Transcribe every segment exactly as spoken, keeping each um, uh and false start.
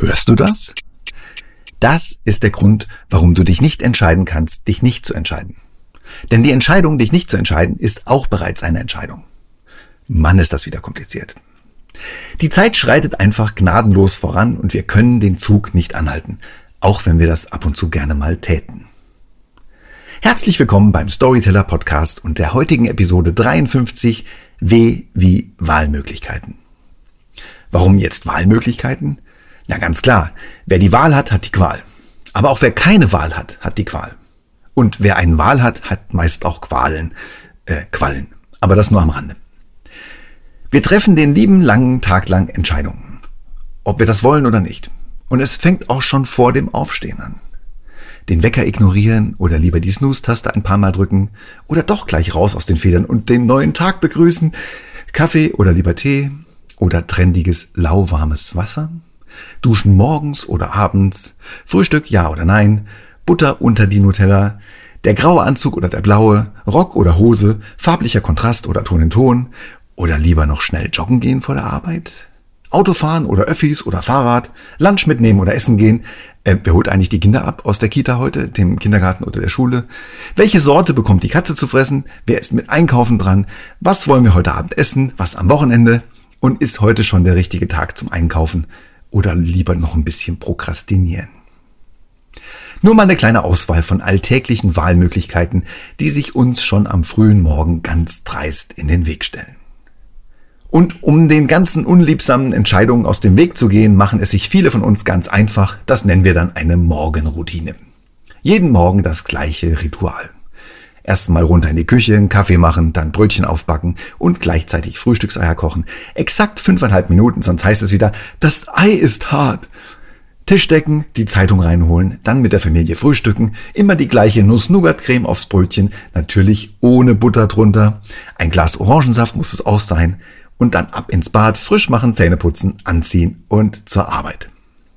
Hörst du das? Das ist der Grund, warum du dich nicht entscheiden kannst, dich nicht zu entscheiden. Denn die Entscheidung, dich nicht zu entscheiden, ist auch bereits eine Entscheidung. Mann, ist das wieder kompliziert. Die Zeit schreitet einfach gnadenlos voran und wir können den Zug nicht anhalten, auch wenn wir das ab und zu gerne mal täten. Herzlich willkommen beim Storyteller Podcast und der heutigen Episode dreiundfünfzig, W wie Wahlmöglichkeiten. Warum jetzt Wahlmöglichkeiten? Na ganz klar, wer die Wahl hat, hat die Qual. Aber auch wer keine Wahl hat, hat die Qual. Und wer eine Wahl hat, hat meist auch Qualen, äh, Quallen. Aber das nur am Rande. Wir treffen den lieben langen Tag lang Entscheidungen. Ob wir das wollen oder nicht. Und es fängt auch schon vor dem Aufstehen an. Den Wecker ignorieren oder lieber die Snooze-Taste ein paar Mal drücken oder doch gleich raus aus den Federn und den neuen Tag begrüßen. Kaffee oder lieber Tee oder trendiges lauwarmes Wasser. Duschen morgens oder abends. Frühstück ja oder nein. Butter unter die Nutella. Der graue Anzug oder der blaue. Rock oder Hose. Farblicher Kontrast oder Ton in Ton. Oder lieber noch schnell joggen gehen vor der Arbeit. Autofahren oder Öffis oder Fahrrad. Lunch mitnehmen oder essen gehen. Äh, wer holt eigentlich die Kinder ab aus der Kita heute, dem Kindergarten oder der Schule? Welche Sorte bekommt die Katze zu fressen? Wer ist mit Einkaufen dran? Was wollen wir heute Abend essen? Was am Wochenende? Und ist heute schon der richtige Tag zum Einkaufen? Oder lieber noch ein bisschen prokrastinieren? Nur mal eine kleine Auswahl von alltäglichen Wahlmöglichkeiten, die sich uns schon am frühen Morgen ganz dreist in den Weg stellen. Und um den ganzen unliebsamen Entscheidungen aus dem Weg zu gehen, machen es sich viele von uns ganz einfach. Das nennen wir dann eine Morgenroutine. Jeden Morgen das gleiche Ritual. Erst mal runter in die Küche, einen Kaffee machen, dann Brötchen aufbacken und gleichzeitig Frühstückseier kochen. Exakt fünfeinhalb Minuten, sonst heißt es wieder, das Ei ist hart. Tisch decken, die Zeitung reinholen, dann mit der Familie frühstücken, immer die gleiche Nuss-Nougat-Creme aufs Brötchen, natürlich ohne Butter drunter. Ein Glas Orangensaft muss es auch sein. Und dann ab ins Bad, frisch machen, Zähne putzen, anziehen und zur Arbeit.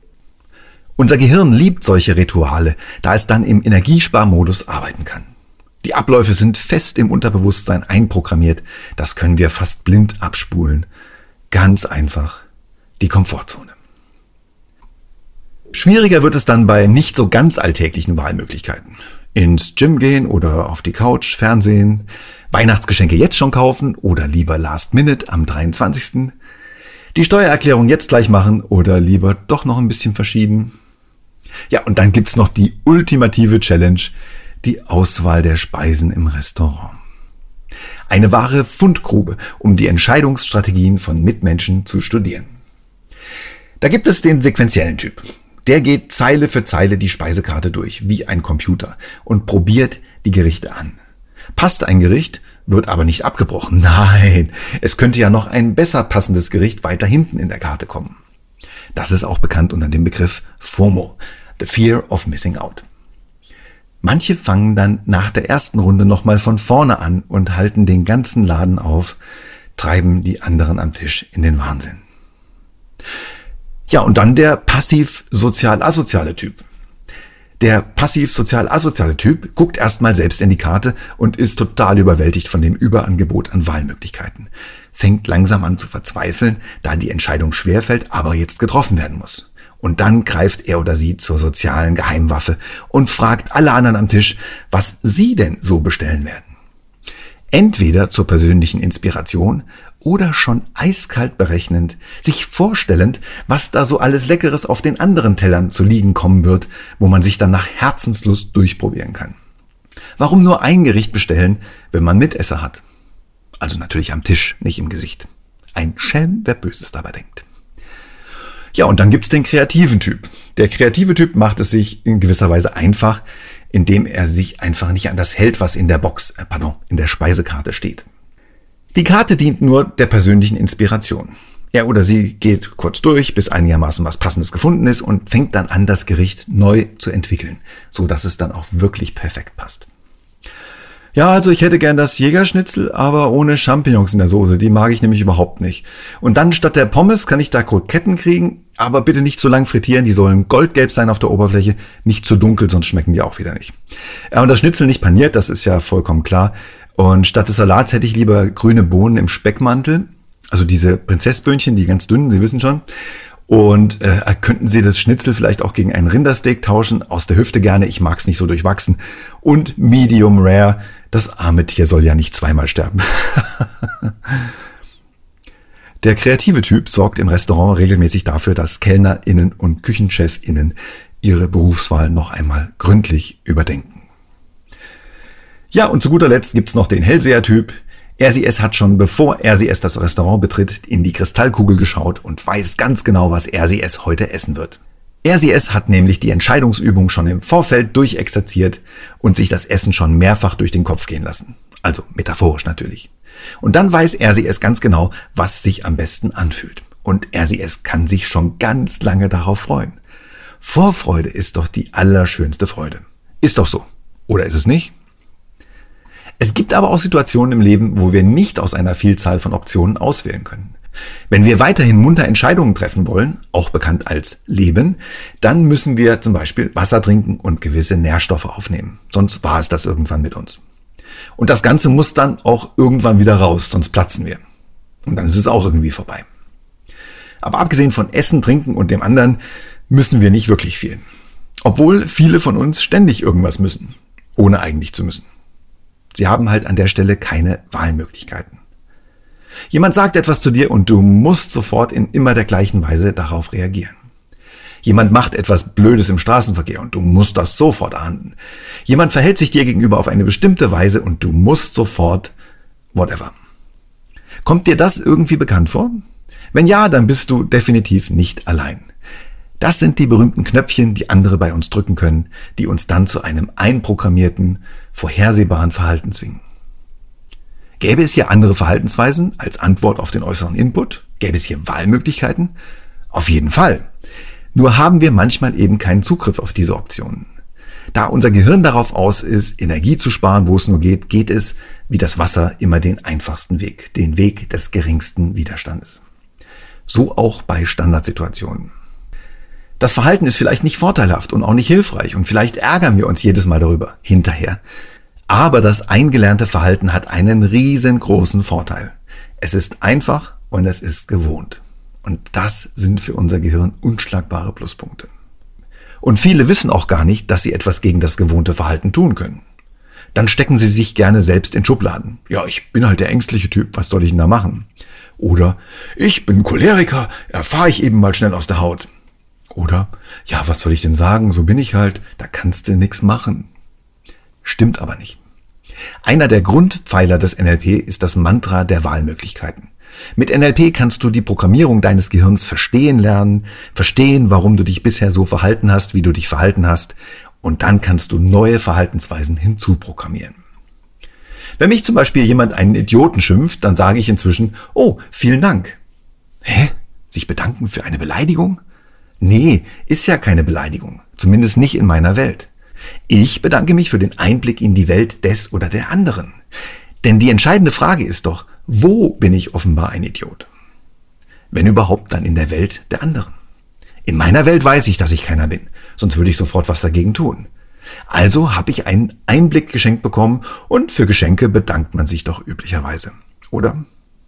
Unser Gehirn liebt solche Rituale, da es dann im Energiesparmodus arbeiten kann. Die Abläufe sind fest im Unterbewusstsein einprogrammiert, das können wir fast blind abspulen. Ganz einfach die Komfortzone. Schwieriger wird es dann bei nicht so ganz alltäglichen Wahlmöglichkeiten. Ins Gym gehen oder auf die Couch, Fernsehen, Weihnachtsgeschenke jetzt schon kaufen oder lieber Last Minute am dreiundzwanzigsten Die Steuererklärung jetzt gleich machen oder lieber doch noch ein bisschen verschieben. Ja, und dann gibt's noch die ultimative Challenge, die Auswahl der Speisen im Restaurant. Eine wahre Fundgrube, um die Entscheidungsstrategien von Mitmenschen zu studieren. Da gibt es den sequentiellen Typ. Der geht Zeile für Zeile die Speisekarte durch, wie ein Computer, und probiert die Gerichte an. Passt ein Gericht, wird aber nicht abgebrochen. Nein, es könnte ja noch ein besser passendes Gericht weiter hinten in der Karte kommen. Das ist auch bekannt unter dem Begriff FOMO, the Fear of Missing Out. Manche fangen dann nach der ersten Runde nochmal von vorne an und halten den ganzen Laden auf, treiben die anderen am Tisch in den Wahnsinn. Ja, und dann der passiv-sozial-asoziale Typ. Der passiv-sozial-asoziale Typ guckt erstmal selbst in die Karte und ist total überwältigt von dem Überangebot an Wahlmöglichkeiten. Fängt langsam an zu verzweifeln, da die Entscheidung schwerfällt, aber jetzt getroffen werden muss. Und dann greift er oder sie zur sozialen Geheimwaffe und fragt alle anderen am Tisch, was sie denn so bestellen werden. Entweder zur persönlichen Inspiration oder schon eiskalt berechnend, sich vorstellend, was da so alles Leckeres auf den anderen Tellern zu liegen kommen wird, wo man sich dann nach Herzenslust durchprobieren kann. Warum nur ein Gericht bestellen, wenn man Mitesser hat? Also natürlich am Tisch, nicht im Gesicht. Ein Schelm, wer Böses dabei denkt. Ja, und dann gibt's den kreativen Typ. Der kreative Typ macht es sich in gewisser Weise einfach, indem er sich einfach nicht an das hält, was in der Box, äh, pardon, in der Speisekarte steht. Die Karte dient nur der persönlichen Inspiration. Er oder sie geht kurz durch, bis einigermaßen was Passendes gefunden ist und fängt dann an, das Gericht neu zu entwickeln, so dass es dann auch wirklich perfekt passt. Ja, also ich hätte gern das Jägerschnitzel, aber ohne Champignons in der Soße. Die mag ich nämlich überhaupt nicht. Und dann statt der Pommes kann ich da Kroketten kriegen, aber bitte nicht zu lang frittieren. Die sollen goldgelb sein auf der Oberfläche, nicht zu dunkel, sonst schmecken die auch wieder nicht. Ja, und das Schnitzel nicht paniert, das ist ja vollkommen klar. Und statt des Salats hätte ich lieber grüne Bohnen im Speckmantel. Also diese Prinzessböhnchen, die ganz dünnen, Sie wissen schon. Und äh, könnten Sie das Schnitzel vielleicht auch gegen einen Rindersteak tauschen? Aus der Hüfte gerne, ich mag's nicht so durchwachsen. Und Medium Rare, das arme Tier soll ja nicht zweimal sterben. Der kreative Typ sorgt im Restaurant regelmäßig dafür, dass KellnerInnen und KüchenchefInnen ihre Berufswahl noch einmal gründlich überdenken. Ja, und zu guter Letzt gibt's noch den Hellseher-Typ. R C S hat schon, bevor R C S das Restaurant betritt, in die Kristallkugel geschaut und weiß ganz genau, was R C S heute essen wird. R C S hat nämlich die Entscheidungsübung schon im Vorfeld durchexerziert und sich das Essen schon mehrfach durch den Kopf gehen lassen. Also metaphorisch natürlich. Und dann weiß R C S ganz genau, was sich am besten anfühlt. Und R C S kann sich schon ganz lange darauf freuen. Vorfreude ist doch die allerschönste Freude. Ist doch so. Oder ist es nicht? Es gibt aber auch Situationen im Leben, wo wir nicht aus einer Vielzahl von Optionen auswählen können. Wenn wir weiterhin munter Entscheidungen treffen wollen, auch bekannt als Leben, dann müssen wir zum Beispiel Wasser trinken und gewisse Nährstoffe aufnehmen. Sonst war es das irgendwann mit uns. Und das Ganze muss dann auch irgendwann wieder raus, sonst platzen wir. Und dann ist es auch irgendwie vorbei. Aber abgesehen von Essen, Trinken und dem anderen müssen wir nicht wirklich viel. Obwohl viele von uns ständig irgendwas müssen, ohne eigentlich zu müssen. Sie haben halt an der Stelle keine Wahlmöglichkeiten. Jemand sagt etwas zu dir und du musst sofort in immer der gleichen Weise darauf reagieren. Jemand macht etwas Blödes im Straßenverkehr und du musst das sofort ahnden. Jemand verhält sich dir gegenüber auf eine bestimmte Weise und du musst sofort whatever. Kommt dir das irgendwie bekannt vor? Wenn ja, dann bist du definitiv nicht allein. Das sind die berühmten Knöpfchen, die andere bei uns drücken können, die uns dann zu einem einprogrammierten, vorhersehbaren Verhalten zwingen. Gäbe es hier andere Verhaltensweisen als Antwort auf den äußeren Input? Gäbe es hier Wahlmöglichkeiten? Auf jeden Fall. Nur haben wir manchmal eben keinen Zugriff auf diese Optionen. Da unser Gehirn darauf aus ist, Energie zu sparen, wo es nur geht, geht es, wie das Wasser, immer den einfachsten Weg, den Weg des geringsten Widerstandes. So auch bei Standardsituationen. Das Verhalten ist vielleicht nicht vorteilhaft und auch nicht hilfreich und vielleicht ärgern wir uns jedes Mal darüber, hinterher. Aber das eingelernte Verhalten hat einen riesengroßen Vorteil. Es ist einfach und es ist gewohnt. Und das sind für unser Gehirn unschlagbare Pluspunkte. Und viele wissen auch gar nicht, dass sie etwas gegen das gewohnte Verhalten tun können. Dann stecken sie sich gerne selbst in Schubladen. Ja, ich bin halt der ängstliche Typ, was soll ich denn da machen? Oder, ich bin Choleriker, erfahre ich eben mal schnell aus der Haut. Oder, ja, was soll ich denn sagen, so bin ich halt, da kannst du nix machen. Stimmt aber nicht. Einer der Grundpfeiler des N L P ist das Mantra der Wahlmöglichkeiten. Mit N L P kannst du die Programmierung deines Gehirns verstehen lernen, verstehen, warum du dich bisher so verhalten hast, wie du dich verhalten hast, und dann kannst du neue Verhaltensweisen hinzuprogrammieren. Wenn mich zum Beispiel jemand einen Idioten schimpft, dann sage ich inzwischen, oh, vielen Dank. Hä? Sich bedanken für eine Beleidigung? Nee, ist ja keine Beleidigung, zumindest nicht in meiner Welt. Ich bedanke mich für den Einblick in die Welt des oder der anderen. Denn die entscheidende Frage ist doch, wo bin ich offenbar ein Idiot? Wenn überhaupt, dann in der Welt der anderen. In meiner Welt weiß ich, dass ich keiner bin, sonst würde ich sofort was dagegen tun. Also habe ich einen Einblick geschenkt bekommen und für Geschenke bedankt man sich doch üblicherweise, oder?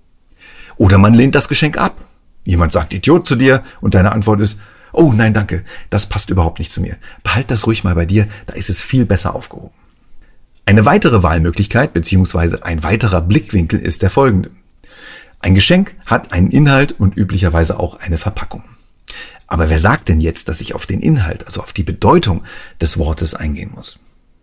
Oder man lehnt das Geschenk ab. Jemand sagt Idiot zu dir und deine Antwort ist, oh nein, danke, das passt überhaupt nicht zu mir. Behalt das ruhig mal bei dir, da ist es viel besser aufgehoben. Eine weitere Wahlmöglichkeit bzw. ein weiterer Blickwinkel ist der folgende. Ein Geschenk hat einen Inhalt und üblicherweise auch eine Verpackung. Aber wer sagt denn jetzt, dass ich auf den Inhalt, also auf die Bedeutung des Wortes eingehen muss?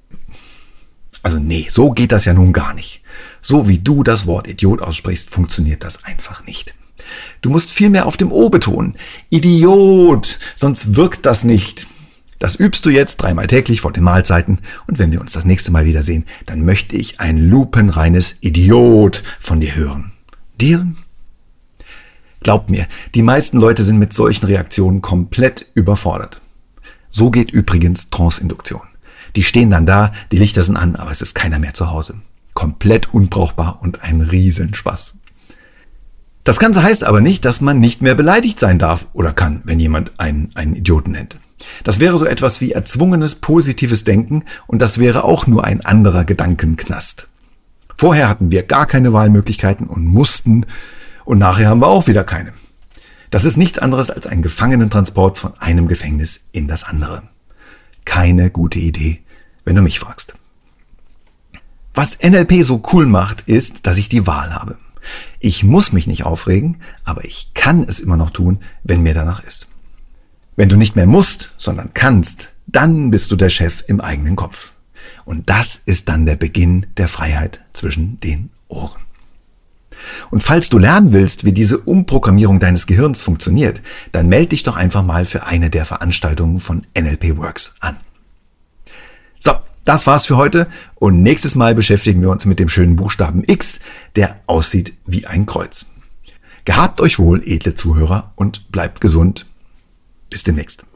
Also nee, so geht das ja nun gar nicht. So wie du das Wort Idiot aussprichst, funktioniert das einfach nicht. Du musst viel mehr auf dem O betonen. Idiot, sonst wirkt das nicht. Das übst du jetzt dreimal täglich vor den Mahlzeiten und wenn wir uns das nächste Mal wiedersehen, dann möchte ich ein lupenreines Idiot von dir hören. Dir? Glaub mir, die meisten Leute sind mit solchen Reaktionen komplett überfordert. So geht übrigens Trance-Induktion. Die stehen dann da, die Lichter sind an, aber es ist keiner mehr zu Hause. Komplett unbrauchbar und ein Riesenspaß. Das Ganze heißt aber nicht, dass man nicht mehr beleidigt sein darf oder kann, wenn jemand einen, einen Idioten nennt. Das wäre so etwas wie erzwungenes positives Denken und das wäre auch nur ein anderer Gedankenknast. Vorher hatten wir gar keine Wahlmöglichkeiten und mussten und nachher haben wir auch wieder keine. Das ist nichts anderes als ein Gefangenentransport von einem Gefängnis in das andere. Keine gute Idee, wenn du mich fragst. Was N L P so cool macht, ist, dass ich die Wahl habe. Ich muss mich nicht aufregen, aber ich kann es immer noch tun, wenn mir danach ist. Wenn du nicht mehr musst, sondern kannst, dann bist du der Chef im eigenen Kopf. Und das ist dann der Beginn der Freiheit zwischen den Ohren. Und falls du lernen willst, wie diese Umprogrammierung deines Gehirns funktioniert, dann melde dich doch einfach mal für eine der Veranstaltungen von N L P Works an. So, das war's für heute und nächstes Mal beschäftigen wir uns mit dem schönen Buchstaben X, der aussieht wie ein Kreuz. Gehabt euch wohl, edle Zuhörer, und bleibt gesund. Bis demnächst.